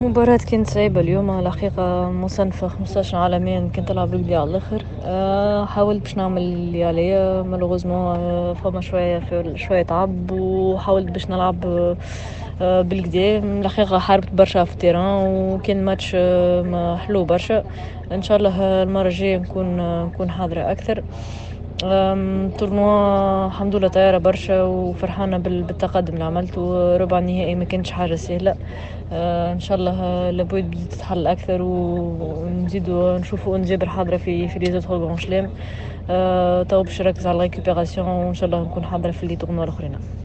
مباراة كانت صعيبة اليوم على الحقيقة، مصنفة 15 عالميا، كنت ألعب رجلي على الآخر. حاولت باش نعمل اللي عليا مالوغوزمون، فما شوية في شوية تعب، وحاولت باش نلعب بالكدا. من الحقيقة حاربت برشا في التيران، وكان ماتش حلو برشا. ان شاء الله المرة الجاية نكون حاضرة أكثر. تورنوا الحمد لله طيارة برشا، وفرحانة بالتقدم اللي عملته. ربع النهائي ما كانتش حاجة سهلة. ان شاء الله لابد تتحل اكثر، ونزيدوا نشوفوا جابر حاضره في لي زوتر غران شلام. تو باش نركز على الريكوبيراسيون، وان شاء الله نكون حاضره في لي تورنوا الاخرين.